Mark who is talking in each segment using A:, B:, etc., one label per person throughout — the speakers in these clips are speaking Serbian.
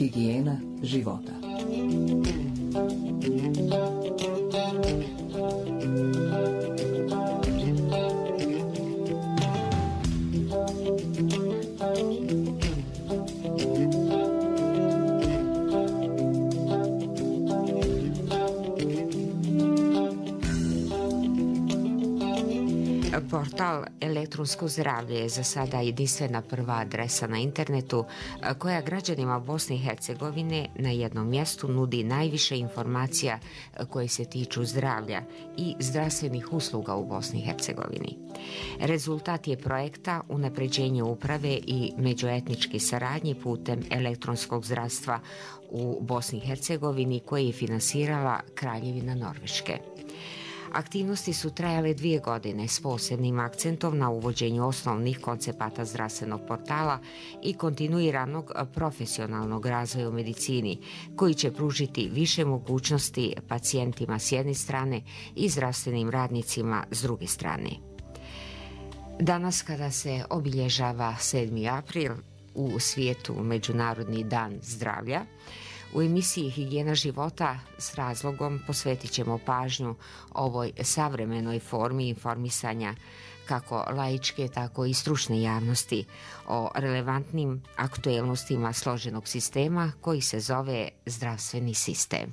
A: Higijena života.
B: Portal Elektronsko zdravlje je za sada jedinstvena prva adresa na internetu koja građanima Bosne i Hercegovine na jednom mjestu nudi najviše informacija koje se tiču zdravlja i zdravstvenih usluga u Bosni i Hercegovini. Rezultat je projekta unapređenje uprave i međuetničke saradnje putem elektronskog zdravstva u Bosni i Hercegovini koje je finansirala Kraljevina Norveške. Aktivnosti su trajale 2 godine s posebnim akcentom na uvođenju osnovnih koncepata zdravstvenog portala i kontinuiranog profesionalnog razvoja u medicini, koji će pružiti više mogućnosti pacijentima s jedne strane i zdravstvenim radnicima s druge strane. Danas, kada se obilježava 7. april u svijetu Međunarodni dan zdravlja, u emisiji Higijena života s razlogom posvetit ćemo pažnju ovoj savremenoj formi informisanja kako laičke, tako i stručne javnosti o relevantnim aktuelnostima složenog sistema koji se zove zdravstveni sistem.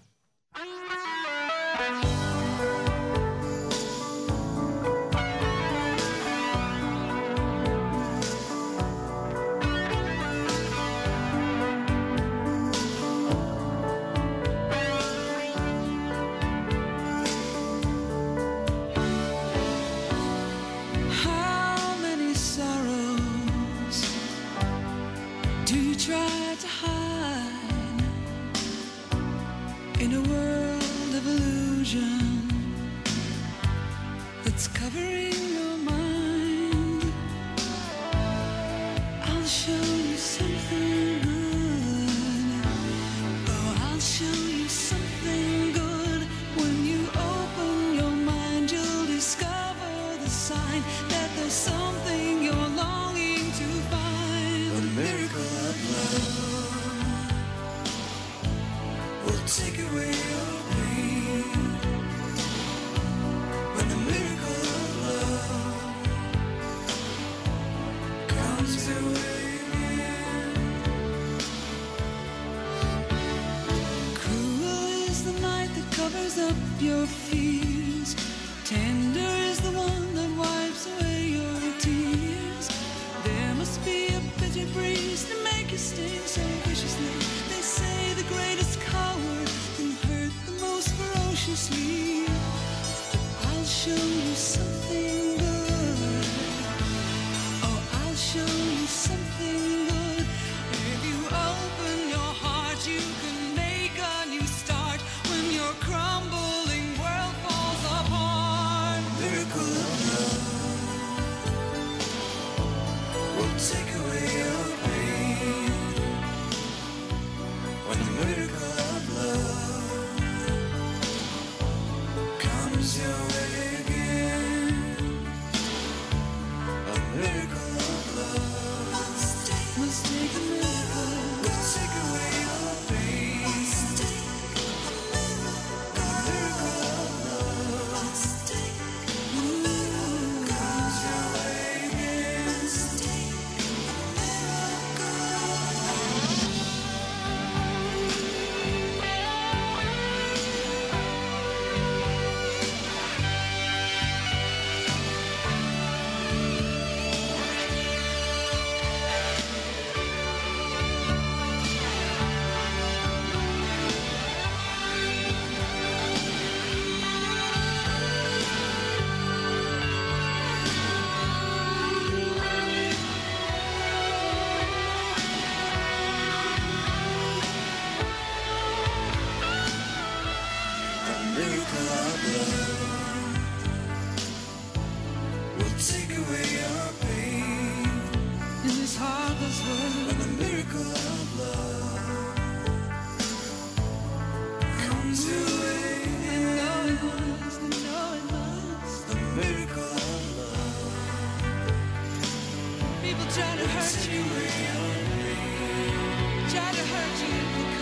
C: Try to hurt you, try to hurt you.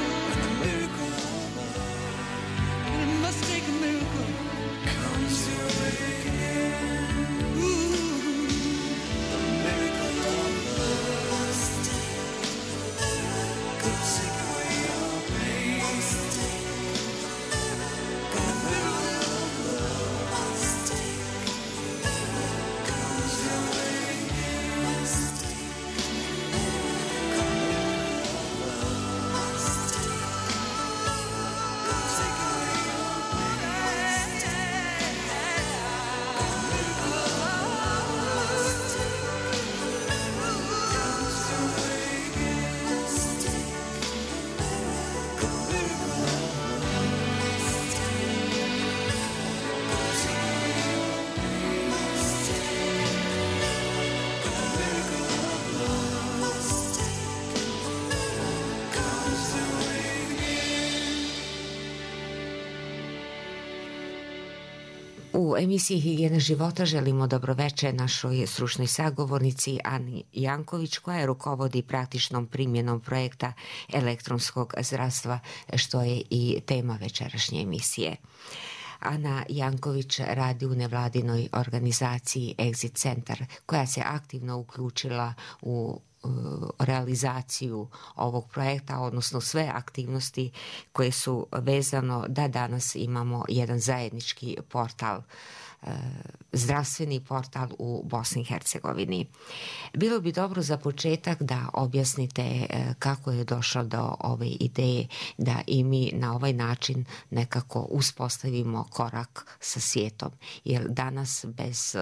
B: U emisiji Higijena života želimo dobroveče našoj stručnoj sagovornici Ani Janković, koja rukovodi praktičnom primjenom projekta elektronskog zdravstva, što je i tema večerašnje emisije. Ana Janković radi u nevladinoj organizaciji Exit Centar, koja se aktivno uključila u realizaciju ovog projekta, odnosno sve aktivnosti koje su vezano da danas imamo jedan zajednički portal, zdravstveni portal u Bosni i Hercegovini. Bilo bi dobro za početak da objasnite kako je došlo do ove ideje da i mi na ovaj način nekako uspostavimo korak sa svijetom, jer danas bez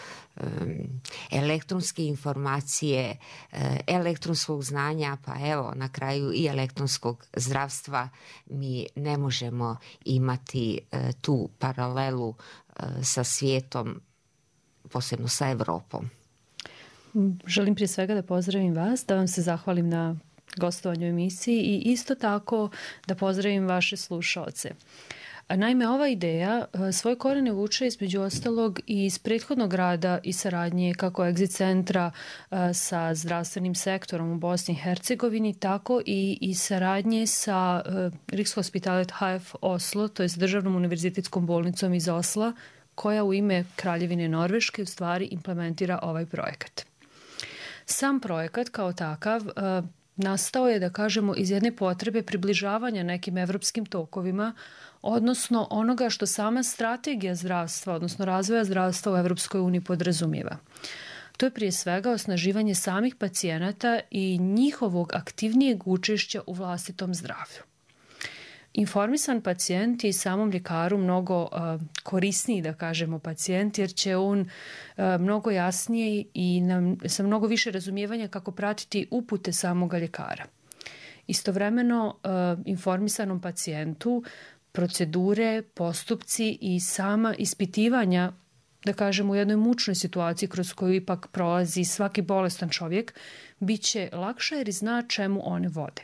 B: elektronske informacije, elektronskog znanja, pa evo na kraju i elektronskog zdravstva, mi ne možemo imati tu paralelu sa svijetom, posebno sa Evropom.
A: Želim prije svega da pozdravim vas, da vam se zahvalim na gostovanju u emisiji i isto tako da pozdravim vaše slušaoce. Naime, ova ideja svoje korene vuče između ostalog i iz prethodnog rada i saradnje kako Exit centra sa zdravstvenim sektorom u Bosni i Hercegovini, tako i saradnje sa Rikshospitalet HF Oslo, to je državnom univerzitetskom bolnicom iz Osla, koja u ime Kraljevine Norveške u stvari implementira ovaj projekat. Sam projekat kao takav nastao je, da kažemo, iz jedne potrebe približavanja nekim evropskim tokovima, odnosno onoga što sama strategija zdravstva, odnosno razvoja zdravstva u Evropskoj uniji podrazumijeva. To je prije svega osnaživanje samih pacijenata i njihovog aktivnijeg učešća u vlastitom zdravlju. Informisan pacijent je samom ljekaru mnogo korisniji, da kažemo, pacijent, jer će on mnogo jasnije i sa mnogo više razumijevanja kako pratiti upute samoga ljekara. Istovremeno, informisanom pacijentu procedure, postupci i sama ispitivanja, da kažemo, u jednoj mučnoj situaciji kroz koju ipak prolazi svaki bolestan čovjek, bit će lakše jer zna čemu one vode.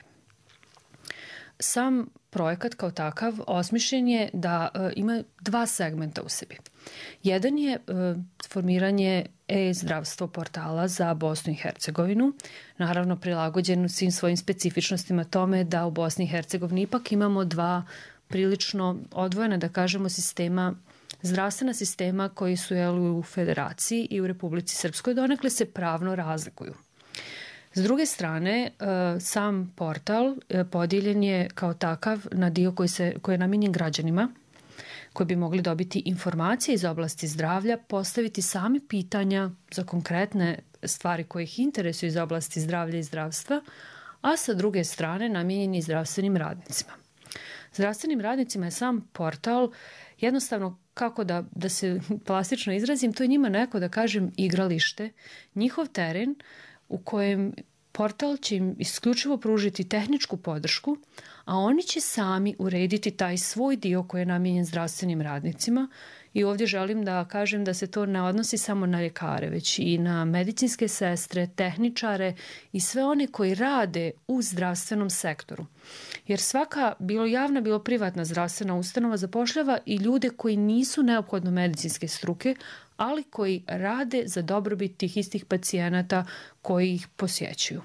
A: Sam projekat kao takav osmišljen je da ima dva segmenta u sebi. Jedan je formiranje e-zdravstvo portala za Bosnu i Hercegovinu, naravno prilagođen svim svojim specifičnostima tome da u Bosni i Hercegovini ipak imamo dva prilično odvojena, da kažemo, sistema, zdravstvena sistema koji su u Federaciji i u Republici Srpskoj, donekle se pravno razlikuju. S druge strane, sam portal podijeljen je kao takav na dio koji je namijenjen građanima, koji bi mogli dobiti informacije iz oblasti zdravlja, postaviti sami pitanja za konkretne stvari koje ih interesuju iz oblasti zdravlja i zdravstva, a sa druge strane namijenjen i zdravstvenim radnicima. Zdravstvenim radnicima je sam portal jednostavno, kako da se plastično izrazim, to je njima neko, da kažem, igralište, njihov teren u kojem portal će im isključivo pružiti tehničku podršku, a oni će sami urediti taj svoj dio koji je namijenjen zdravstvenim radnicima. I ovdje želim da kažem da se to ne odnosi samo na ljekare, već i na medicinske sestre, tehničare i sve one koji rade u zdravstvenom sektoru. Jer svaka, bilo javna, bilo privatna zdravstvena ustanova, zapošljava i ljude koji nisu neophodno medicinske struke, ali koji rade za dobrobit tih istih pacijenata koji ih posjećuju.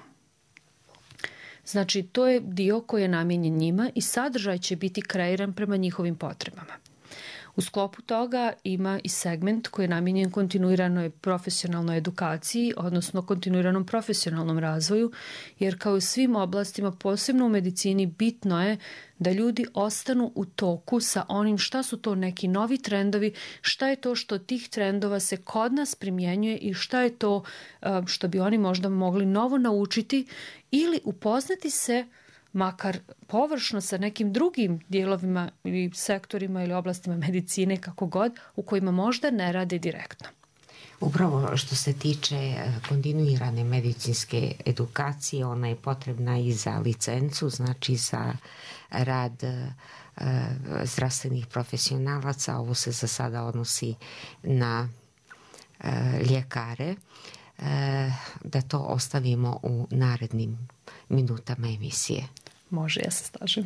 A: Znači, to je dio koji je namijenjen njima i sadržaj će biti kreiran prema njihovim potrebama. U sklopu toga ima i segment koji je namijenjen kontinuiranoj profesionalnoj edukaciji, odnosno kontinuiranom profesionalnom razvoju, jer kao u svim oblastima, posebno u medicini, bitno je da ljudi ostanu u toku sa onim šta su to neki novi trendovi, šta je to što tih trendova se kod nas primjenjuje i šta je to što bi oni možda mogli novo naučiti ili upoznati se makar površno sa nekim drugim dijelovima ili sektorima ili oblastima medicine, kako god, u kojima možda ne rade direktno.
B: Upravo što se tiče kontinuirane medicinske edukacije, ona je potrebna i za licencu, znači za rad zdravstvenih profesionalaca. Ovo se za sada odnosi na ljekare. Da to ostavimo u narednim minutama emisije.
A: Može, ja se slažem.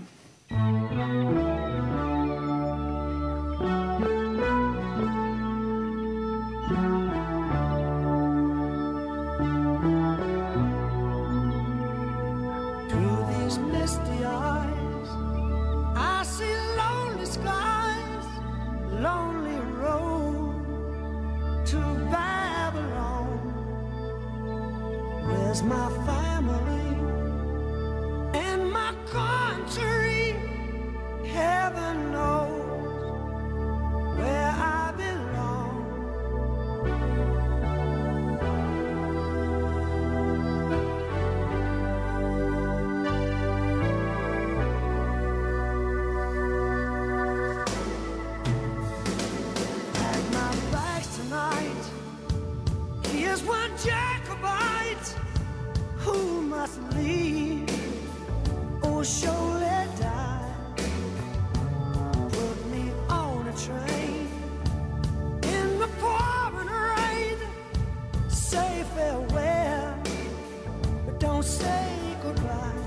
C: my family and my country. Heaven knows where I belong. Pack my bags tonight. Here's one Jacobite who must leave or surely die. Put me on a train in the pouring rain. Say farewell, but don't say goodbye.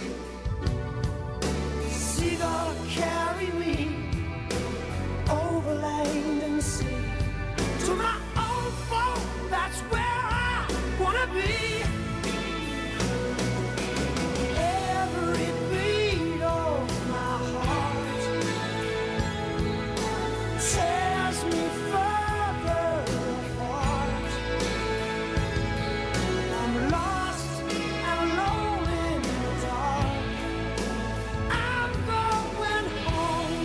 C: Seagull, carry me over land and sea to my old folk. That's where I wanna be. Every beat of my heart tears me further apart. I'm lost and alone in the dark. I'm going home.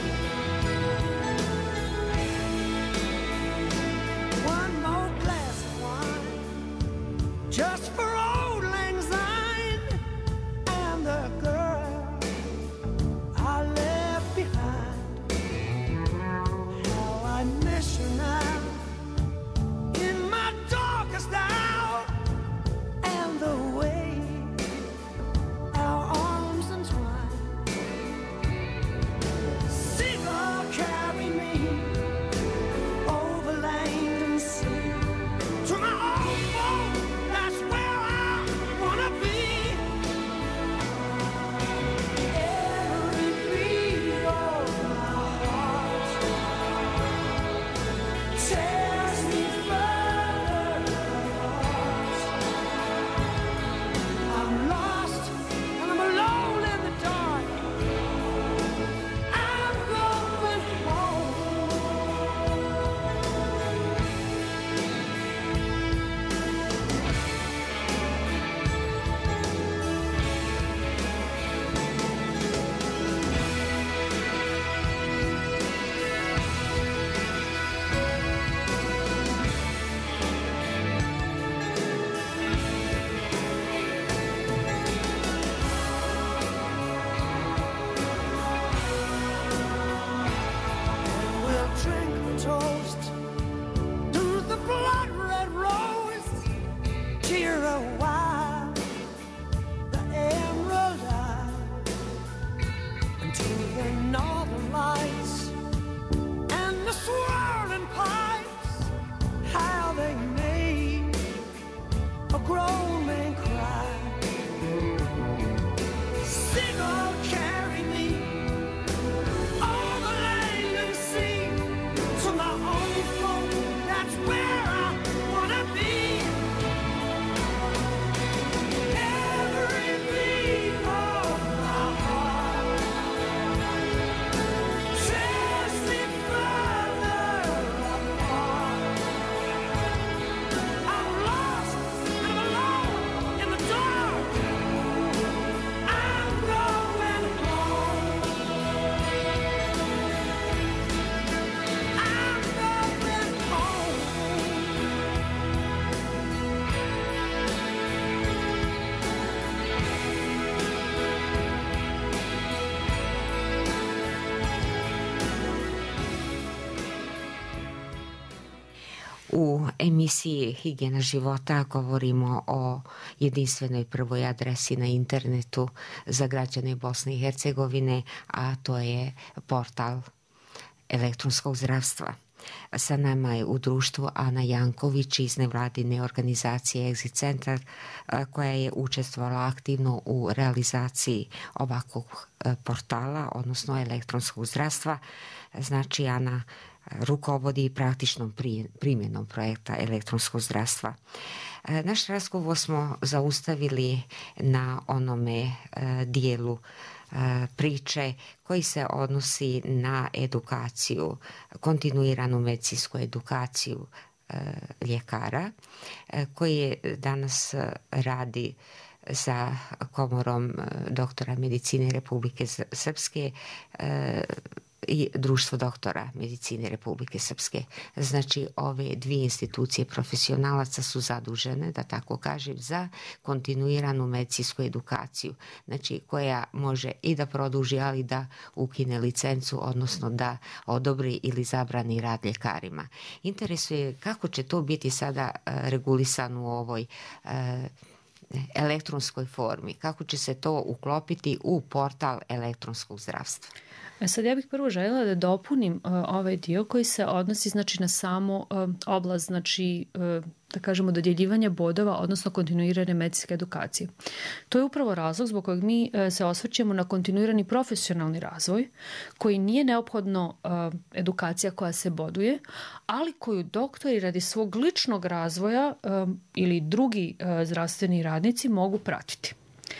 C: One more glass of wine, just for old lang syne and the girl I left behind. How I miss her now in my darkest hour, and the way our arms entwine. Seagull, carry me over land and sea to my old home. That's where I wanna be. Every beat of my heart tears me further apart. I'm lost and I'm alone in the dark. I'm going home. We'll drink a toast to the blood-red rose. Cheer a while the emerald eye, and to the northern lights and the swirling pipes. How they made a grown man cry. Seagull, carry me over land and sea to my own home. That's where I wanna be. Every beat of my heart tears me further apart. I'm lost and I'm alone in the dark. I'm going home. I'm going home.
B: U emisiji Higijena života govorimo o jedinstvenoj prvoj adresi na internetu za građane Bosne i Hercegovine, a to je portal elektronskog zdravstva. Sa nama je u društvu Ana Janković iz nevladine organizacije Exit Centar, koja je učestvovala aktivno u realizaciji ovakvog portala, odnosno elektronskog zdravstva. Znači, Ana rukovodi praktičnom primjenom projekta elektronskog zdravstva. Naš razgovor smo zaustavili na onome dijelu priče koji se odnosi na edukaciju, kontinuiranu medicinsku edukaciju ljekara koji danas radi sa Komorom doktora medicine Republike Srpske i Društvo doktora medicine Republike Srpske. Znači, ove dvije institucije profesionalaca su zadužene, da tako kažem, za kontinuiranu medicinsku edukaciju, znači koja može i da produži, ali da ukine licencu, odnosno da odobri ili zabrani rad ljekarima. Interesuje kako će to biti sada regulisano u ovoj elektronskoj formi, kako će se to uklopiti u portal elektronskog zdravstva.
A: Sad ja bih prvo željela da dopunim ovaj dio koji se odnosi znači na samo oblast, znači da kažemo dodjeljivanja bodova, odnosno kontinuirane medicinske edukacije. To je upravo razlog zbog kojeg mi se osvrćemo na kontinuirani profesionalni razvoj, koji nije neophodno edukacija koja se boduje, ali koju doktori radi svog ličnog razvoja ili drugi zdravstveni radnici mogu pratiti.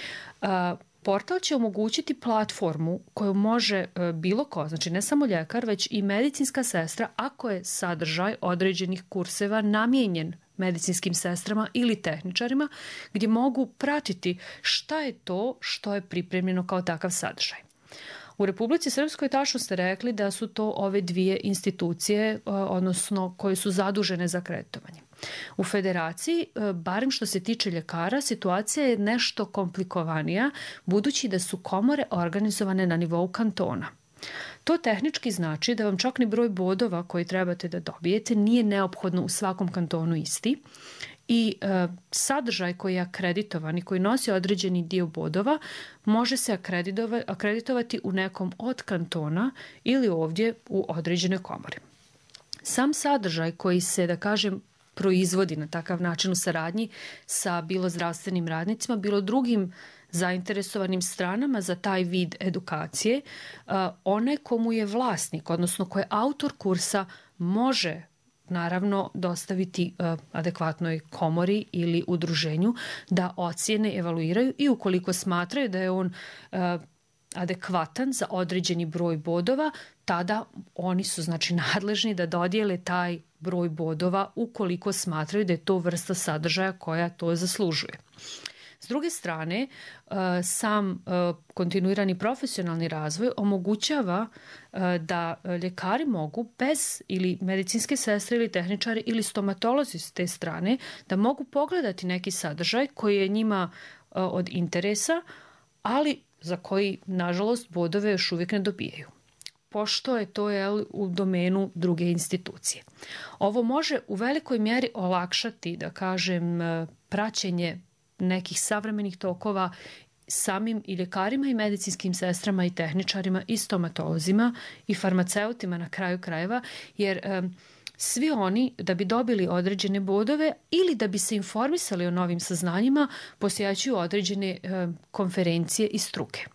A: Portal će omogućiti platformu koju može bilo ko, znači ne samo ljekar, već i medicinska sestra, ako je sadržaj određenih kurseva namijenjen medicinskim sestrama ili tehničarima, gdje mogu pratiti šta je to što je pripremljeno kao takav sadržaj. U Republici Srpskoj tačno ste rekli da su to ove dvije institucije, odnosno koje su zadužene za akreditovanje. U federaciji, barem što se tiče ljekara, situacija je nešto komplikovanija, budući da su komore organizovane na nivou kantona. To tehnički znači da vam čak ni broj bodova koji trebate da dobijete nije neophodno u svakom kantonu isti i sadržaj koji je akreditovan i koji nosi određeni dio bodova može se akreditovati u nekom od kantona ili ovdje u određenoj komori. Sam sadržaj koji se, da kažem, proizvodi na takav način u saradnji sa bilo zdravstvenim radnicima, bilo drugim zainteresovanim stranama za taj vid edukacije, onaj komu je vlasnik, odnosno ko je autor kursa, može naravno dostaviti adekvatnoj komori ili udruženju da ocijene, evaluiraju i ukoliko smatraju da je on adekvatan za određeni broj bodova, tada oni su znači nadležni da dodijele taj broj bodova ukoliko smatraju da je to vrsta sadržaja koja to zaslužuje. S druge strane, sam kontinuirani profesionalni razvoj omogućava da ljekari mogu bez ili medicinske sestre ili tehničari ili stomatolozi s te strane da mogu pogledati neki sadržaj koji je njima od interesa, ali za koji, nažalost, bodove još uvijek ne dobijaju, pošto je to u domenu druge institucije. Ovo može u velikoj mjeri olakšati, da kažem, praćenje nekih savremenih tokova samim i ljekarima i medicinskim sestrama i tehničarima i stomatolozima i farmaceutima na kraju krajeva, jer svi oni da bi dobili određene bodove ili da bi se informisali o novim saznanjima posjećuju određene konferencije i struke.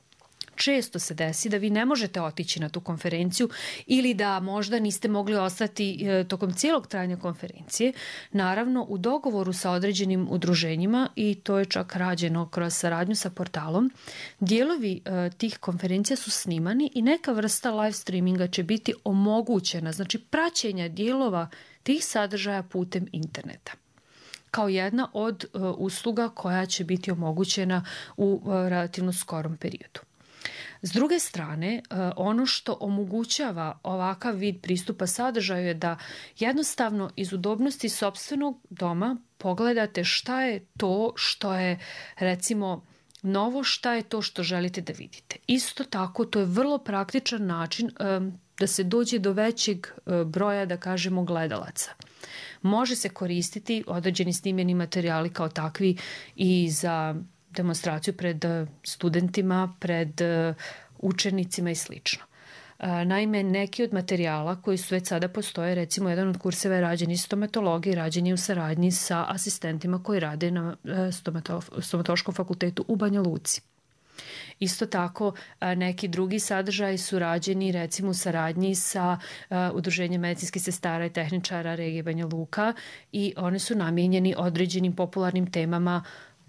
A: Često se desi da vi ne možete otići na tu konferenciju ili da možda niste mogli ostati tokom cijelog trajanja konferencije. Naravno, u dogovoru sa određenim udruženjima, i to je čak rađeno kroz saradnju sa portalom, dijelovi tih konferencija su snimani i neka vrsta live streaminga će biti omogućena, znači praćenja dijelova tih sadržaja putem interneta, kao jedna od usluga koja će biti omogućena u relativno skorom periodu. S druge strane, ono što omogućava ovakav vid pristupa sadržaju je da jednostavno iz udobnosti sopstvenog doma pogledate šta je to što je, recimo, novo, šta je to što želite da vidite. Isto tako, to je vrlo praktičan način da se dođe do većeg broja, da kažemo, gledalaca. Može se koristiti određeni snimljeni materijali kao takvi i za demonstraciju pred studentima, pred učenicima i sl. Naime, neki od materijala koji su već sada postoje, recimo jedan od kurseva je rađen iz stomatologije, rađen je u saradnji sa asistentima koji rade na stomatološkom fakultetu u Banja Luci. Isto tako, neki drugi sadržaji su rađeni recimo u saradnji sa Udruženjem medicinskih sestara i tehničara regije Banja Luka i oni su namijenjeni određenim popularnim temama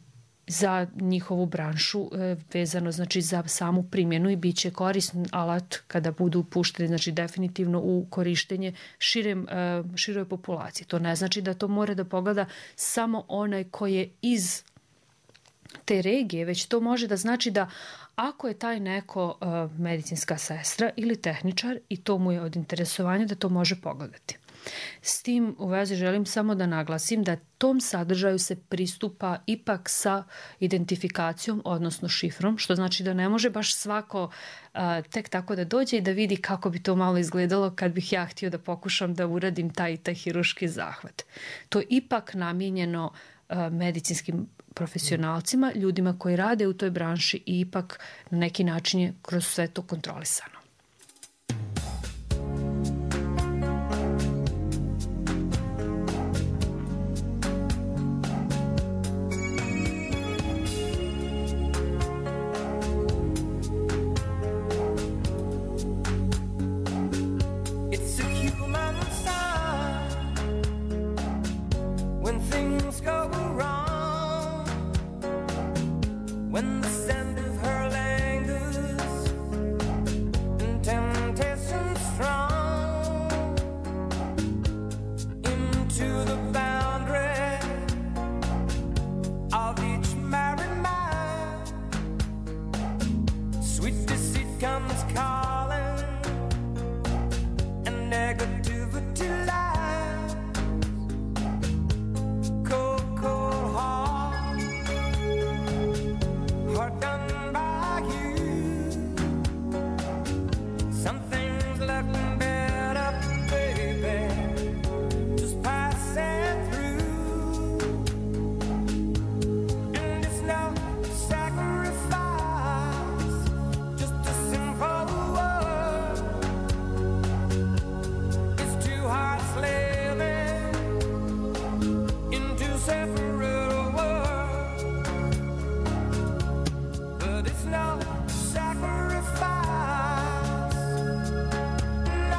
A: za njihovu branšu vezano znači za samu primjenu i bit će koristan alat kada budu pušteni znači definitivno u korištenje široj populaciji. To ne znači da to mora da pogleda samo onaj koji je iz te regije, već to može da znači da ako je taj neko medicinska sestra ili tehničar i to mu je od interesovanja da to može pogledati. S tim u vezi želim samo da naglasim da tom sadržaju se pristupa ipak sa identifikacijom, odnosno šifrom, što znači da ne može baš svako tek tako da dođe i da vidi kako bi to malo izgledalo kad bih ja htio da pokušam da uradim taj hiruški zahvat. To je ipak namijenjeno medicinskim profesionalcima, ljudima koji rade u toj branši i ipak na neki način je kroz sve to kontrolisano.
C: When the scent of her lingers and temptation strong into the boundary of each married man, sweet deceit comes calling and negativity lies. Cold, cold heart, heart done by you. Something's looking better, baby, just passing through. And it's no sacrifice, just a simple word. It's two hearts living in two separate worlds, but it's no sacrifice, no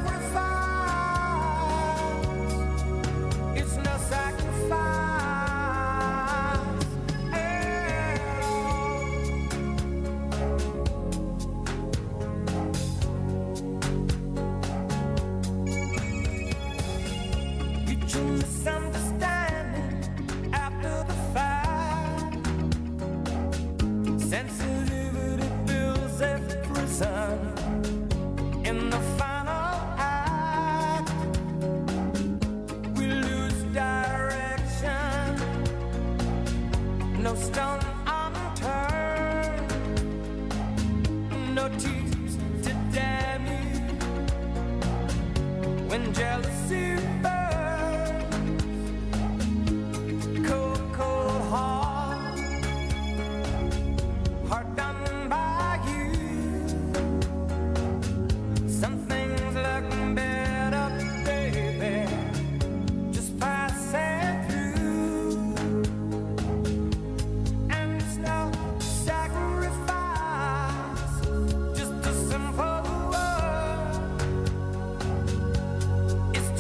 C: sacrifice. It's no sacrifice at all. Mutual misunderstanding after the fact. Sensitivity builds a prison in the final act. We lose direction, no stone unturned, no tears to damn you when jealousy burns. Cold, cold heart, heart done by you. Something's looking better, baby, just passing through. And it's no sacrifice, just a simple word. It's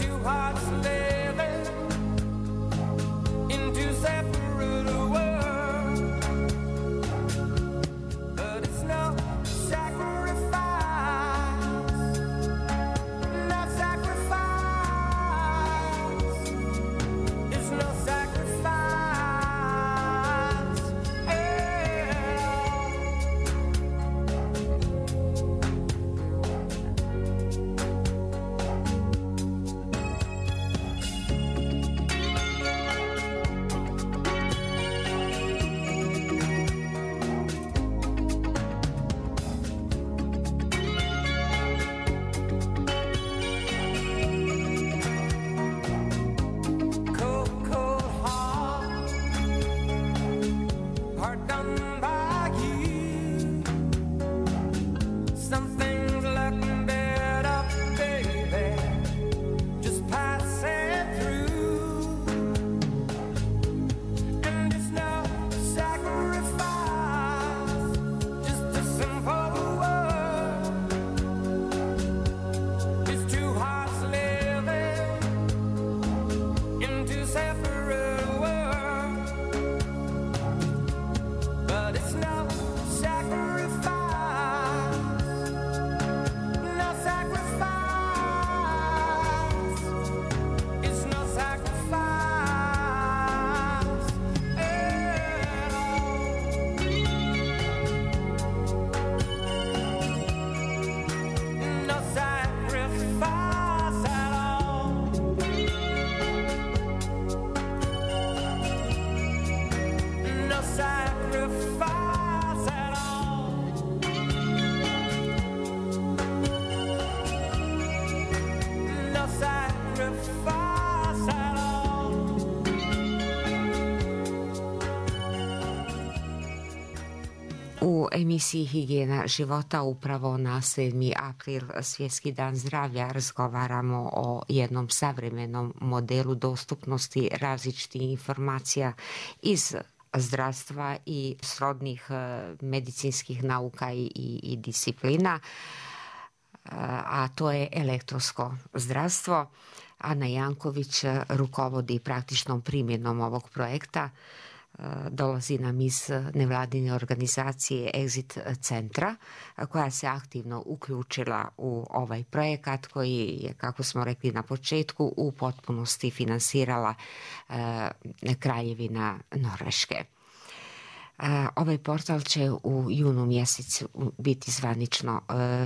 B: U emisiji Higijena života upravo na 7. april, Svjetski dan zdravlja, razgovaramo o jednom savremenom modelu dostupnosti različitih informacija iz zdravstva i srodnih medicinskih nauka i disciplina, a to je elektronsko zdravstvo. Ana Janković rukovodi praktičnom primjenom ovog projekta. Dolazi nam iz nevladine organizacije Exit centra, koja se aktivno uključila u ovaj projekat koji je, kako smo rekli na početku, u potpunosti finansirala Kraljevina Norveške. Ovaj portal će u junu mjesecu biti zvanično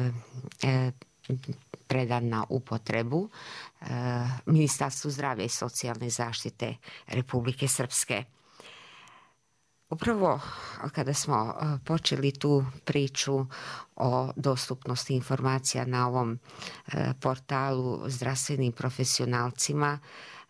B: predan na upotrebu Ministarstvu zdravlja i socijalne zaštite Republike Srpske. Upravo kada smo počeli tu priču o dostupnosti informacija na ovom portalu zdravstvenim profesionalcima,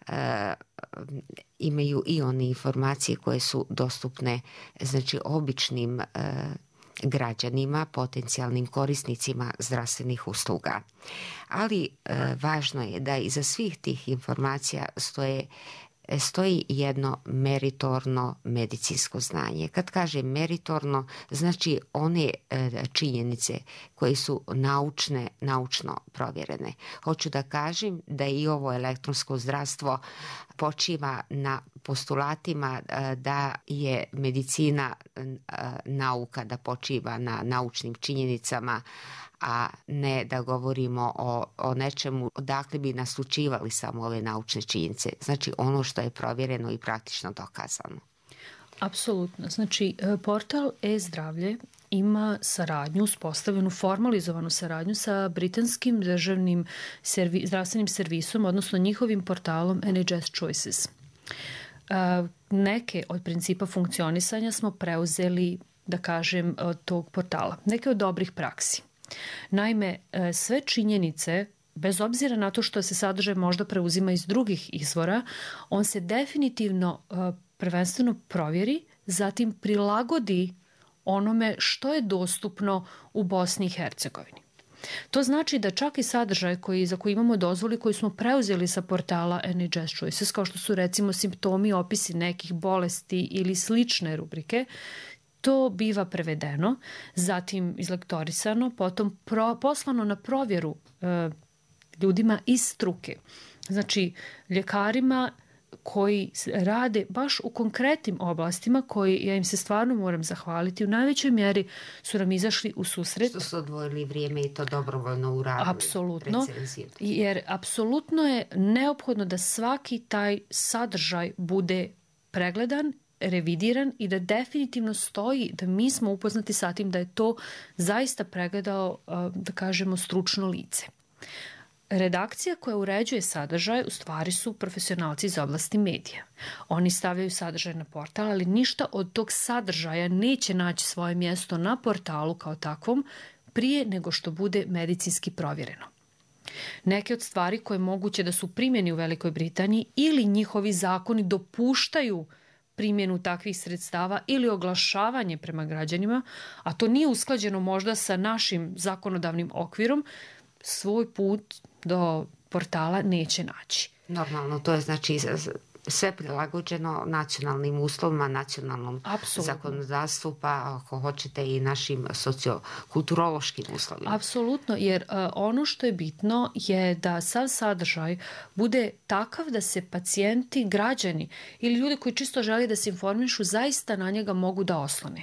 B: imaju i one informacije koje su dostupne, znači, običnim građanima, potencijalnim korisnicima zdravstvenih usluga. Ali važno je da iza svih tih informacija stoji jedno meritorno medicinsko znanje. Kad kažem meritorno, znači one činjenice koje su naučno provjerene. Hoću da kažem da i ovo elektronsko zdravstvo počiva na postulatima da je medicina nauka, da počiva na naučnim činjenicama, a ne da govorimo o nečemu odakle bi naslučivali samo ove naučne činjenice. Znači ono što je provjereno i praktično dokazano.
A: Apsolutno. Znači, portal e-zdravlje ima saradnju, uspostavljenu, formalizovanu saradnju sa britanskim državnim zdravstvenim servisom, odnosno njihovim portalom NHS Choices. Neke od principa funkcionisanja smo preuzeli, da kažem, od tog portala. Neke od dobrih praksi. Naime, sve činjenice, bez obzira na to što se sadržaj možda preuzima iz drugih izvora, on se definitivno prvenstveno provjeri, zatim prilagodi onome što je dostupno u Bosni i Hercegovini. To znači da čak i sadržaj za koji imamo dozvoli, koji smo preuzeli sa portala NHS Choices, kao što su recimo simptomi, opisi nekih bolesti ili slične rubrike, to biva prevedeno, zatim izlektorisano, potom poslano na provjeru ljudima iz struke. Znači, ljekarima koji rade baš u konkretnim oblastima, koji, ja im se stvarno moram zahvaliti, u najvećoj mjeri su nam izašli u susret.
B: Što su odvojili vrijeme i to dobrovoljno uradili.
A: Apsolutno, jer apsolutno je neophodno da svaki taj sadržaj bude pregledan, revidiran i da definitivno stoji da mi smo upoznati sa tim da je to zaista pregledao, da kažemo, stručno lice. Redakcija koja uređuje sadržaj u stvari su profesionalci iz oblasti medija. Oni stavljaju sadržaj na portal, ali ništa od tog sadržaja neće naći svoje mjesto na portalu kao takvom prije nego što bude medicinski provjereno. Neke od stvari koje je moguće da su primjeni u Velikoj Britaniji ili njihovi zakoni dopuštaju primjenu takvih sredstava ili oglašavanje prema građanima, a to nije usklađeno možda sa našim zakonodavnim okvirom, svoj put do portala neće naći.
B: Normalno, to je znači sve prilagođeno nacionalnim uslovima, nacionalnom zakonodavstvu, pa ako hoćete i našim sociokulturološkim uslovima.
A: Apsolutno, jer ono što je bitno je da sav sadržaj bude takav da se pacijenti, građani ili ljudi koji čisto žele da se informišu zaista na njega mogu da oslone.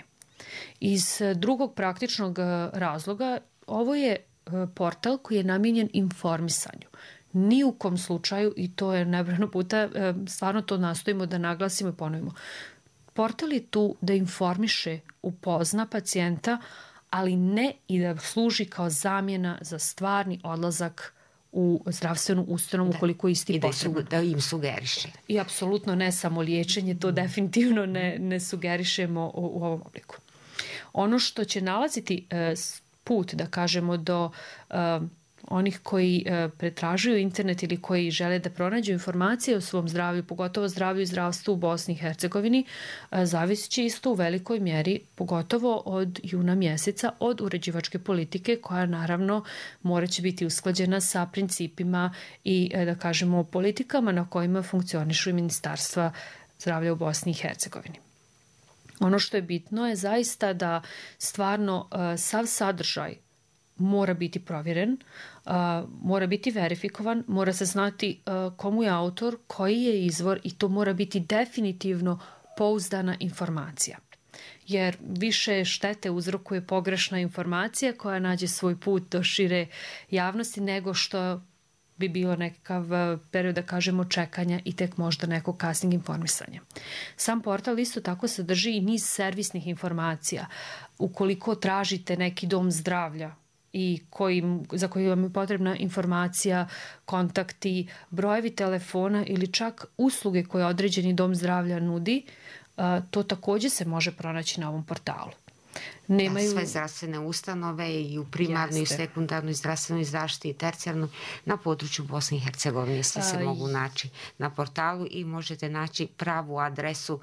A: Iz drugog praktičnog razloga, ovo je portal koji je namijenjen informisanju. Ni u kom slučaju, i to je nebrojeno puta, stvarno to nastojimo da naglasimo i ponovimo. Portal je tu da informiše, upozna pacijenta, ali ne i da služi kao zamjena za stvarni odlazak u zdravstvenu ustanovu koliko isti potrebu.
B: Da im sugeriše.
A: I apsolutno ne samo liječenje, to definitivno ne sugerišemo u ovom obliku. Ono što će nalaziti put, da kažemo, do onih koji pretražuju internet ili koji žele da pronađu informacije o svom zdravlju, pogotovo zdravlju i zdravstvu u Bosni i Hercegovini, zavisit će isto u velikoj mjeri, pogotovo od juna mjeseca, od uređivačke politike koja naravno morat će biti usklađena sa principima i da kažemo politikama na kojima funkcionišu i ministarstva zdravlja u Bosni i Hercegovini. Ono što je bitno je zaista da stvarno sav sadržaj mora biti provjeren, mora biti verifikovan, mora se znati komu je autor, koji je izvor i to mora biti definitivno pouzdana informacija. Jer više štete uzrokuje pogrešna informacija koja nađe svoj put do šire javnosti nego što bi bilo nekakav period, da kažemo, čekanja i tek možda nekog kasnijeg informisanja. Sam portal isto tako sadrži i niz servisnih informacija. Ukoliko tražite neki dom zdravlja i za koji vam je potrebna informacija, kontakti, brojevi telefona ili čak usluge koje određeni dom zdravlja nudi, to također se može pronaći na ovom portalu.
B: Nemaju... Sve zdravstvene ustanove i u primarnoj i sekundarnoj zdravstvenoj zaštiti i tercijarnoj na području Bosne i Hercegovine sve se mogu naći na portalu i možete naći pravu adresu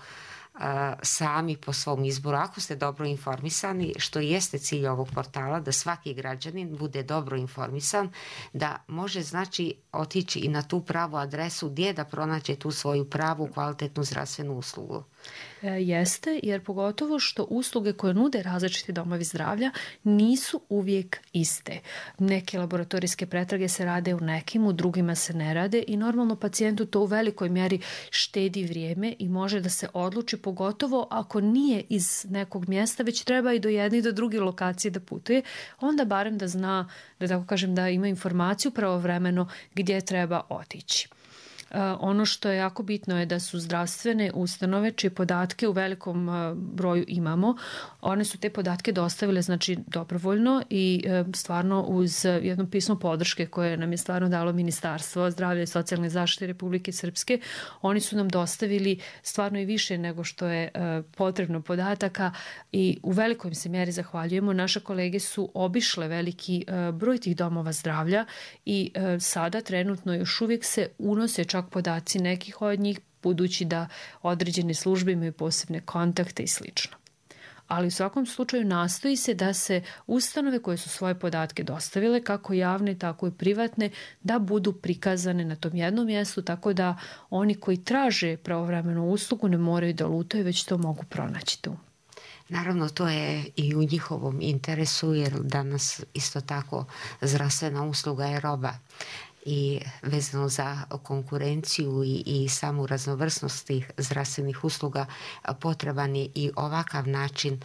B: sami po svom izboru. Ako ste dobro informisani, što jeste cilj ovog portala, da svaki građanin bude dobro informisan, da može znači otići i na tu pravu adresu gdje da pronaće tu svoju pravu kvalitetnu zdravstvenu uslugu.
A: Jeste, jer pogotovo što usluge koje nude različiti domovi zdravlja nisu uvijek iste. Neke laboratorijske pretrage se rade u nekim, u drugima se ne rade i normalno pacijentu to u velikoj mjeri štedi vrijeme i može da se odluči, pogotovo ako nije iz nekog mjesta, već treba i do jedne i do druge lokacije da putuje, onda barem da zna, da tako kažem, da ima informaciju pravovremeno gdje treba otići. Ono što je jako bitno je da su zdravstvene ustanove čije podatke u velikom broju imamo, one su te podatke dostavile znači dobrovoljno i stvarno uz jedno pismo podrške koje nam je stvarno dalo Ministarstvo zdravlja i socijalne zaštite Republike Srpske. Oni su nam dostavili stvarno i više nego što je potrebno podataka i u velikoj im se mjeri zahvaljujemo. Naše kolege su obišle veliki broj tih domova zdravlja i sada trenutno još uvijek se unose čak podaci nekih od njih, budući da određene službe imaju posebne kontakte i sl. Ali u svakom slučaju nastoji se da se ustanove koje su svoje podatke dostavile, kako javne, tako i privatne, da budu prikazane na tom jednom mjestu, tako da oni koji traže pravovremenu uslugu ne moraju da lutaju, već to mogu pronaći tu.
B: Naravno, to je i u njihovom interesu, jer danas isto tako zdravstvena usluga je roba. I vezano za konkurenciju i samu raznovrsnost tih zdravstvenih usluga potreban je i ovakav način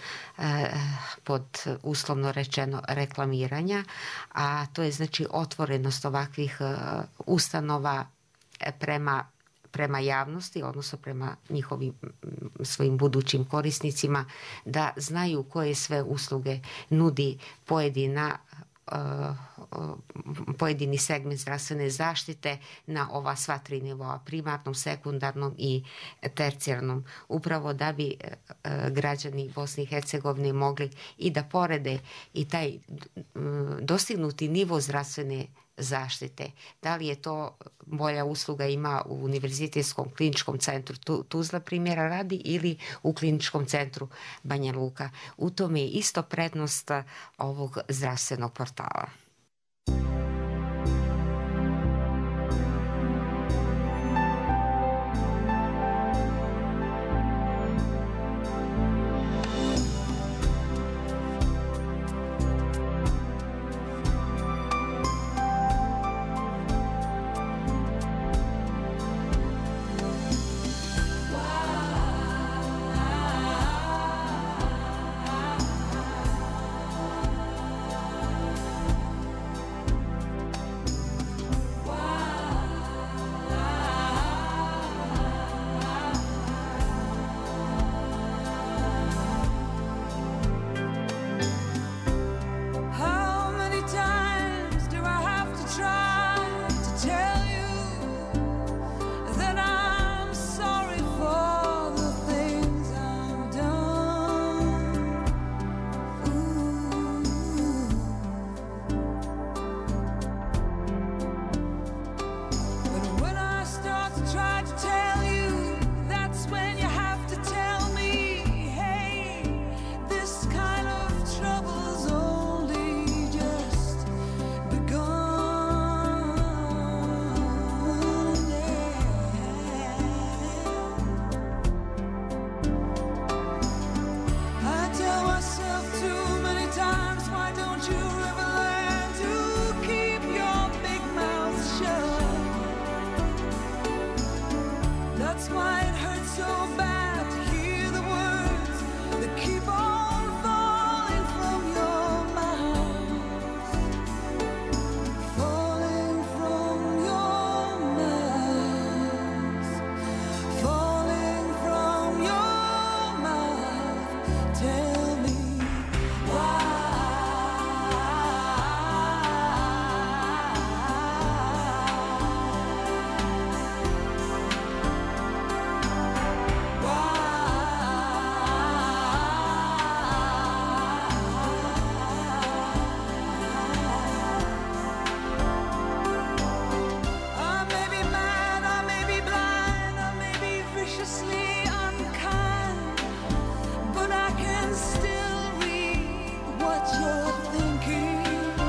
B: pod uslovno rečeno reklamiranja, a to je znači otvorenost ovakvih ustanova prema javnosti, odnosno prema njihovim svojim budućim korisnicima, da znaju koje sve usluge nudi pojedini segment zdravstvene zaštite na ova sva tri nivoa, primarnom, sekundarnom i tercijarnom, upravo da bi građani Bosne i Hercegovine mogli i da porede i taj dostignuti nivo zdravstvene zaštite. Da li je to bolja usluga ima u Univerzitetskom kliničkom centru Tuzla primjera radi ili u kliničkom centru Banja Luka. U tome je isto prednost ovog zdravstvenog portala.
C: can still read what you're thinking.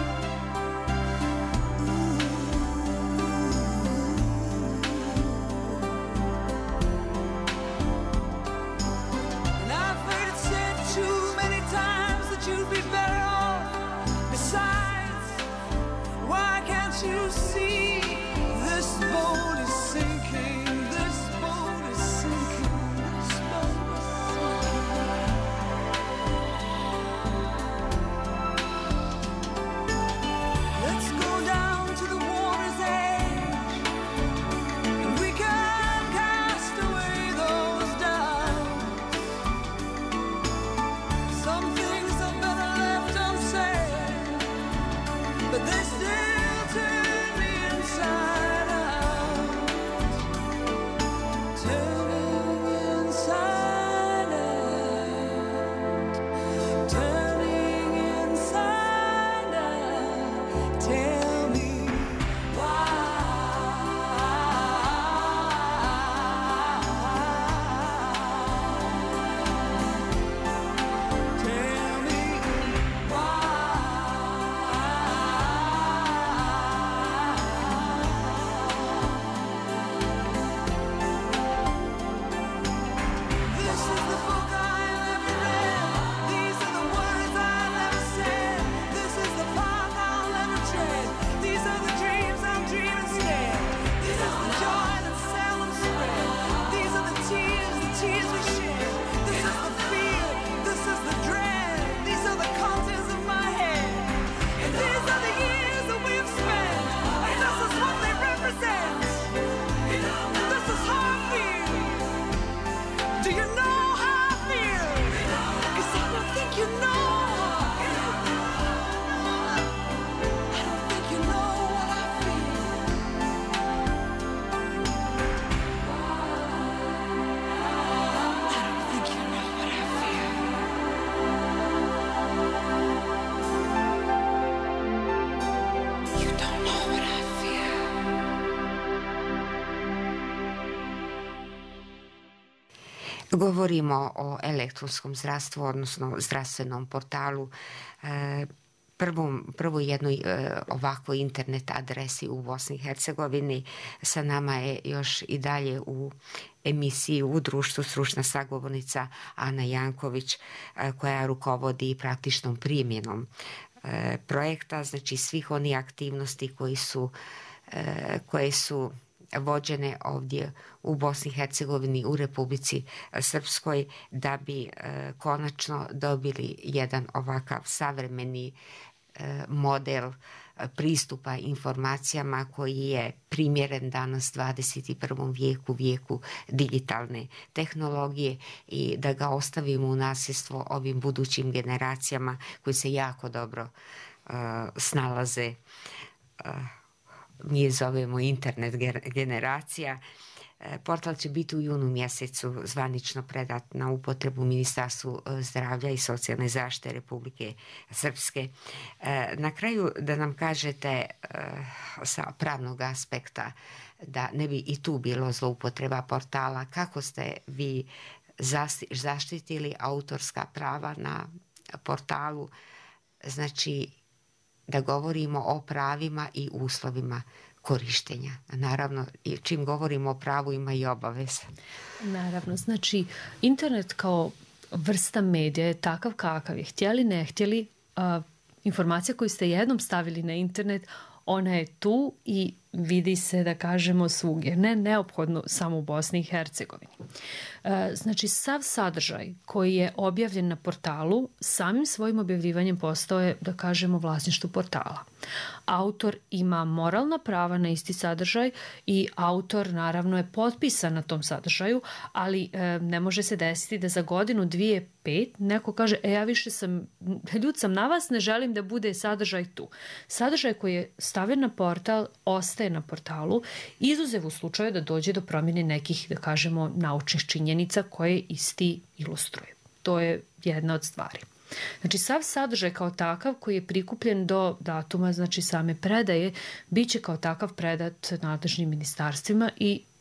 C: And I've heard it said too many times that you'd be better off. Besides, why can't you see this boat is sinking? This boat is sinking. This boat is sinking. Let's go down to the water's edge, and we can cast away those doubts. Some things are better left unsaid, but they still turn me inside out. Turning inside out. Turning inside out. Tell me why. Tell me This is the book I never read. These are the words I never said. This is the path I'll never tread. These are the dreams I'm dreaming instead. This is the joy that's seldom spread. These are the tears we shed. This is the fear, this is the dread. These are the contents of my head. And these are the years that we've spent. And this is what they represent. This is how I feel. Do you know how I feel? 'Cause I don't think you know. I don't think you know what I feel. I don't think you know what I feel. You don't know what I feel.
B: Govorimo o elektronskom zdravstvu, odnosno zdravstvenom portalu, prvoj jednoj ovakvoj internet adresi u Bosni i Hercegovini. Sa nama je još i dalje u emisiji u društvu stručna sagovornica Ana Janković, koja rukovodi praktičnom primjenom projekta, znači svih onih aktivnosti koje su vođene ovdje u Bosni i Hercegovini, u Republici Srpskoj, da bi konačno dobili jedan ovakav savremeni model pristupa informacijama koji je primjeren danas 21. vijeku digitalne tehnologije, i da ga ostavimo u nasljedstvo ovim budućim generacijama koji se jako dobro snalaze. Mi je zovemo internet generacija. Portal će biti u junu mjesecu zvanično predat na upotrebu Ministarstvu zdravlja i socijalne zaštite Republike Srpske. Na kraju da nam kažete sa pravnog aspekta, da ne bi i tu bilo zloupotreba portala, kako ste vi zaštitili autorska prava na portalu, znači da govorimo o pravima i uslovima korištenja. Naravno, čim govorimo o pravu ima i obaveze.
A: Naravno, znači internet kao vrsta medija je takav kakav je. Htjeli, ne htjeli, informacija koju ste jednom stavili na internet, ona je tu i vidi se, da kažemo, svugdje. Ne neophodno samo u Bosni i Hercegovini. Znači, sav sadržaj koji je objavljen na portalu, samim svojim objavljivanjem postao je, da kažemo, vlasništvo portala. Autor ima moralna prava na isti sadržaj i autor, naravno, je potpisan na tom sadržaju, ali ne može se desiti da za godinu, 2, 5 neko kaže, ja više sam, ljud sam na vas, ne želim da bude sadržaj tu. Sadržaj koji je stavljen na portal ostaje na portalu, izuzev u slučaju da dođe do promjene nekih, da kažemo, naučnih činjenica koje isti ilustruje. To je jedna od stvari. Znači, sav sadržaj kao takav koji je prikupljen do datuma, znači same predaje, bit će kao takav predat nadležnim ministarstvima i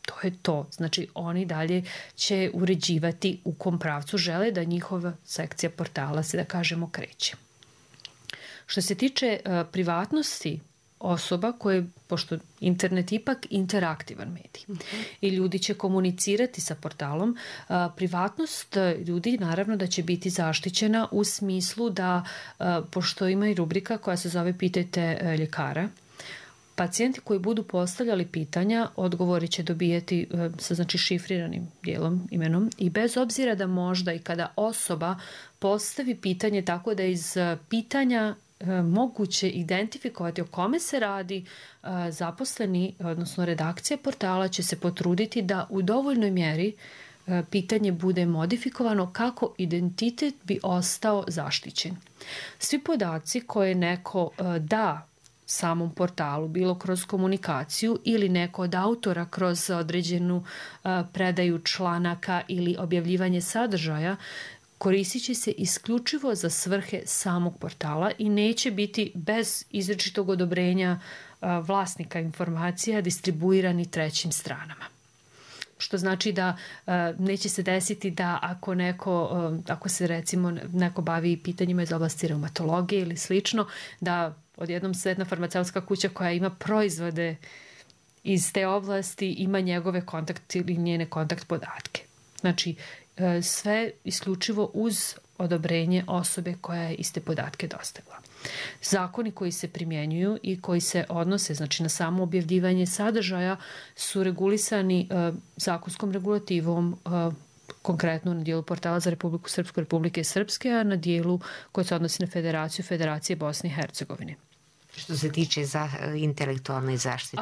A: To je to. Znači, oni dalje će uređivati u kom pravcu žele da njihova sekcija portala se, da kažemo, kreće. Što se tiče privatnosti osoba koje, pošto internet ipak interaktivan medij i ljudi će komunicirati sa portalom, privatnost ljudi naravno da će biti zaštićena u smislu da, pošto ima i rubrika koja se zove Pitajte ljekara, pacijenti koji budu postavljali pitanja, odgovori će dobijeti sa, znači, šifriranim dijelom, imenom, i bez obzira da možda i kada osoba postavi pitanje tako da iz pitanja moguće identifikovati o kome se radi, zaposleni, odnosno redakcija portala će se potruditi da u dovoljnoj mjeri pitanje bude modifikovano kako identitet bi ostao zaštićen. Svi podaci koje neko da samom portalu, bilo kroz komunikaciju ili neko od autora kroz određenu predaju članaka ili objavljivanje sadržaja, koristit će se isključivo za svrhe samog portala i neće biti bez izričitog odobrenja vlasnika informacija distribuirani trećim stranama. Što znači da neće se desiti da ako se recimo neko bavi pitanjima iz oblasti reumatologije ili slično, da odjednom jedna farmaceutska kuća koja ima proizvode iz te oblasti ima njegove kontakt ili njene kontakt podatke. Znači, sve isključivo uz odobrenje osobe koja je iste podatke dostavila. Zakoni koji se primjenjuju i koji se odnose, znači, na samo objavljivanje sadržaja su regulisani zakonskom regulativom, konkretno na dijelu portala za Republiku Srpsku, Republike Srpske, a na dijelu koji se odnosi na Federacije Bosne i Hercegovine.
B: Što se tiče intelektualne zaštite.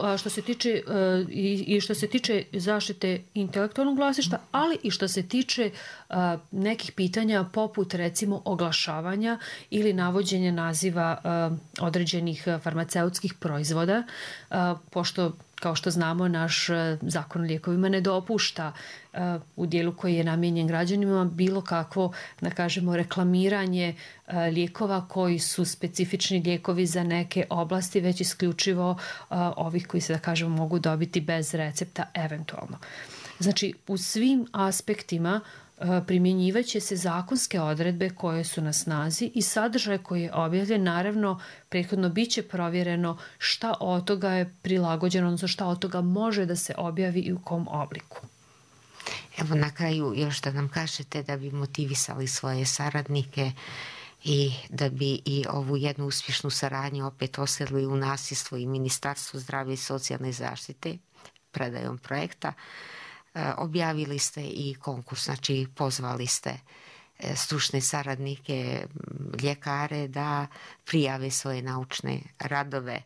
A: Što se tiče zaštite intelektualnog vlasništva, ali i što se tiče nekih pitanja poput, recimo, oglašavanja ili navođenja naziva određenih farmaceutskih proizvoda, pošto, kao što znamo, naš zakon o lijekovima ne dopušta u dijelu koji je namijenjen građanima bilo kakvo, da kažemo, reklamiranje lijekova koji su specifični lijekovi za neke oblasti, već isključivo ovih koji se, da kažemo, mogu dobiti bez recepta eventualno. Znači, u svim aspektima primjenjivat će se zakonske odredbe koje su na snazi i sadržaj koji je objavljen, naravno, prethodno bit će provjereno šta od toga je prilagođeno, odnosno šta od toga može da se objavi i u kom obliku.
B: Evo, na kraju još da nam kažete, da bi motivisali svoje saradnike i da bi i ovu jednu uspješnu saradnju opet osjetili u nasljedstvo i Ministarstvo zdravlja i socijalne zaštite predajom projekta, objavili ste i konkurs, znači pozvali ste stručne saradnike, ljekare da prijave svoje naučne radove.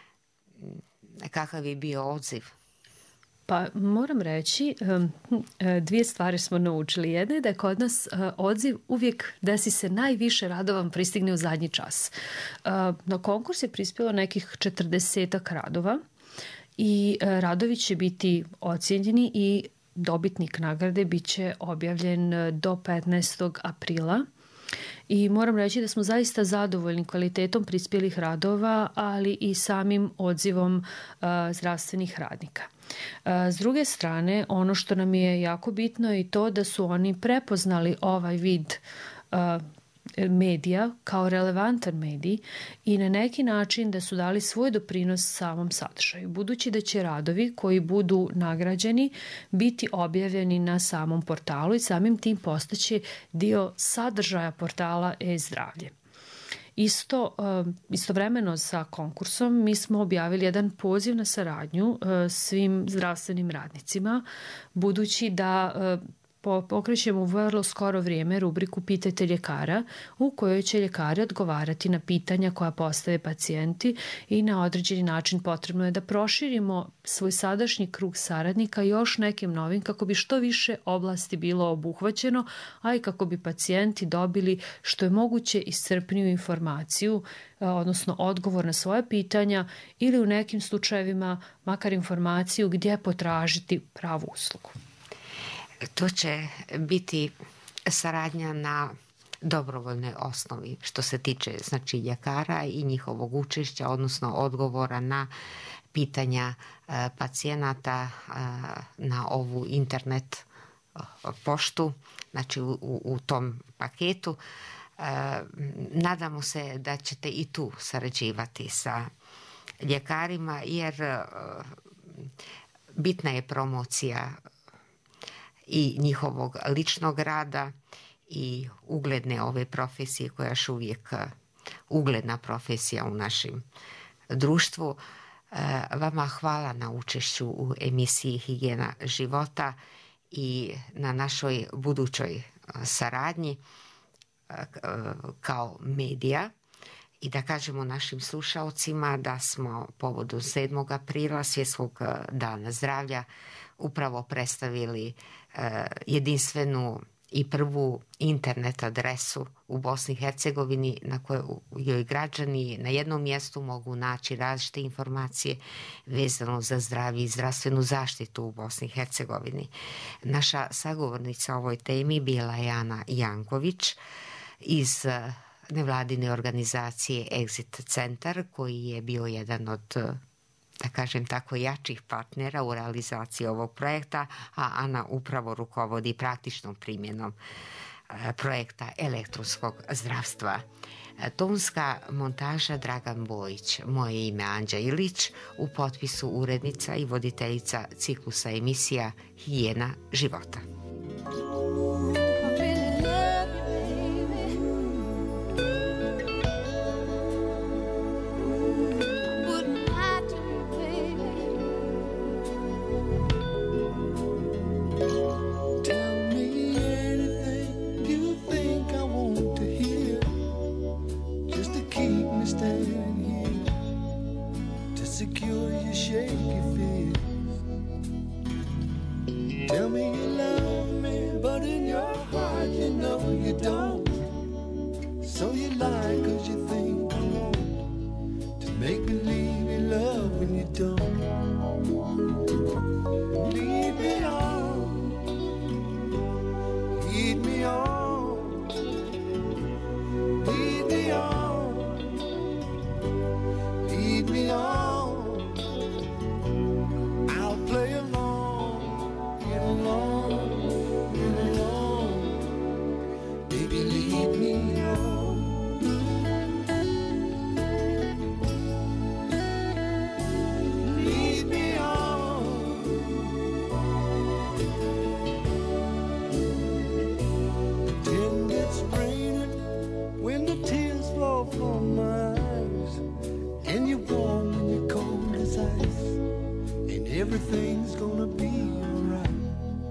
B: Kakav je bio odziv?
A: Pa moram reći, dvije stvari smo naučili. Jedna je da je kod nas odziv uvijek desi se najviše radova vam pristigne u zadnji čas. Na konkurs je prispjelo nekih 40 radova i radovi će biti ocijenjeni i dobitnik nagrade bit će objavljen do 15. aprila. I moram reći da smo zaista zadovoljni kvalitetom prispjelih radova, ali i samim odzivom zdravstvenih radnika. S druge strane, ono što nam je jako bitno je i to da su oni prepoznali ovaj vid medija kao relevantan medij i na neki način da su dali svoj doprinos samom sadržaju. Budući da će radovi koji budu nagrađeni biti objavljeni na samom portalu i samim tim postaće dio sadržaja portala e-zdravlje. Istovremeno sa konkursom mi smo objavili jedan poziv na saradnju svim zdravstvenim radnicima, budući da pokrećemo u vrlo skoro vrijeme rubriku Pitajte ljekara, u kojoj će ljekari odgovarati na pitanja koja postave pacijenti i na određeni način potrebno je da proširimo svoj sadašnji krug saradnika još nekim novim kako bi što više oblasti bilo obuhvaćeno, a i kako bi pacijenti dobili što je moguće iscrpniju informaciju, odnosno odgovor na svoje pitanja ili u nekim slučajevima makar informaciju gdje potražiti pravu uslugu.
B: To će biti saradnja na dobrovoljnoj osnovi što se tiče, znači, ljekara i njihovog učešća, odnosno odgovora na pitanja pacijenata na ovu internet poštu, znači u tom paketu. Nadamo se da ćete i tu sarađivati sa ljekarima, jer bitna je promocija i njihovog ličnog rada i ugledne ove profesije, koja je još uvijek ugledna profesija u našem društvu. Vama hvala na učešću u emisiji Higijena života i na našoj budućoj saradnji kao medija. I da kažemo našim slušalcima da smo povodu 7. aprila, Svjetskog dana zdravlja, upravo predstavili jedinstvenu i prvu internet adresu u Bosni i Hercegovini na kojoj građani na jednom mjestu mogu naći različite informacije vezano za zdravlje i zdravstvenu zaštitu u Bosni i Hercegovini. Naša sagovornica o ovoj temi bila je Ana Janković iz nevladine organizacije Exit Centar, koji je bio jedan od, da kažem tako, jačih partnera u realizaciji ovog projekta, a Ana upravo rukovodi praktičnom primjenom projekta elektronskog zdravstva. Tonska montaža Dragan Bojić, moje ime Anđa Ilić, u potpisu urednica i voditeljica ciklusa emisija Higijena života.
C: Tell me you love me, but in your heart you know you don't. So you lie 'cause you think you want to make believe you love when you don't. Lead me on, lead me on, lead me on, lead me on. I'll play along, baby, lead me on. Lead me on. Pretend it's raining when the tears fall from my eyes, and you're warm when you're cold as ice, and everything's gonna be alright.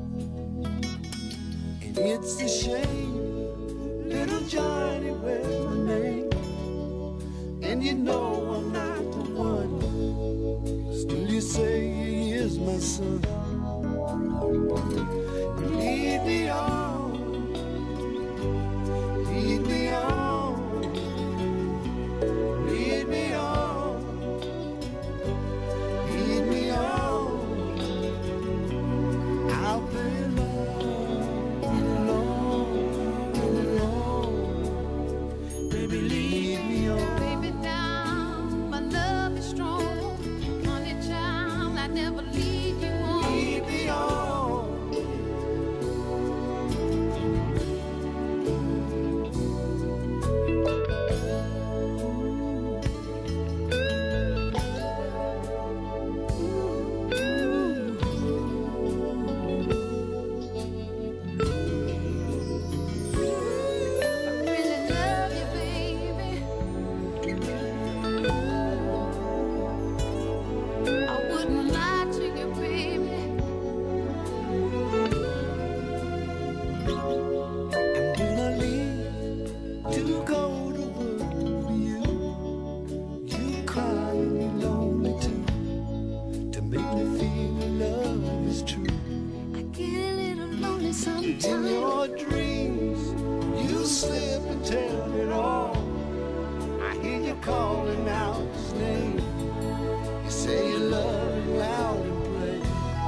C: And it's a shame little Johnny wears my name, and you know I'm not the one. Still you say he is my son. Lead me on, lead me on, lead me on, lead me on. I'll play baby, lead me on.
D: Baby, down, my love is strong. Honey child, I never leave you on.
C: Lead me on.
D: I really love you, baby. I wouldn't lie to you, baby.
C: And when I leave to go to work for you, you cry and you're lonely too, to make me feel love is true.
D: I get a little lonely
C: In
D: sometimes.
C: your dreams, you slip and tell it all. I hear you calling out his name. You say you love him loud and plain.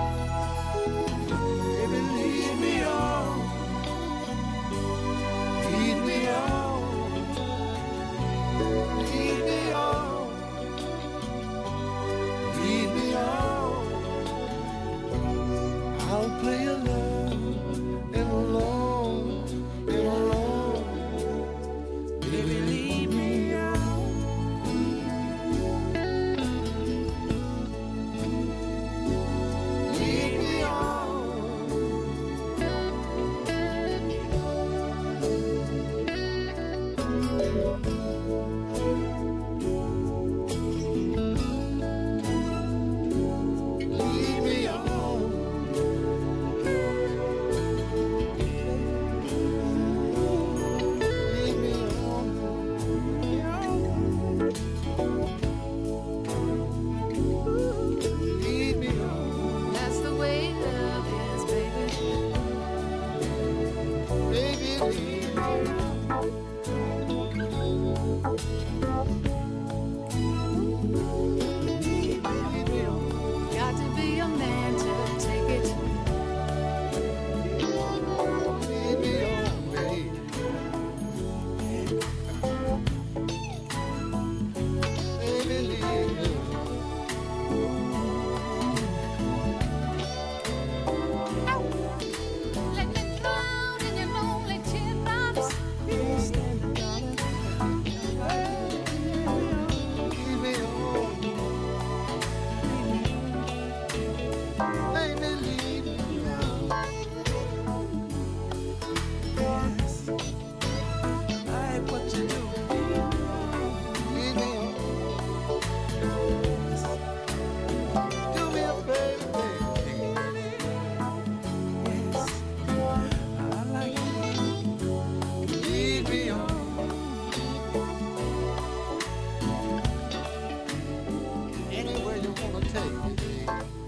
C: Baby, lead me on, lead me on,
E: take it easy.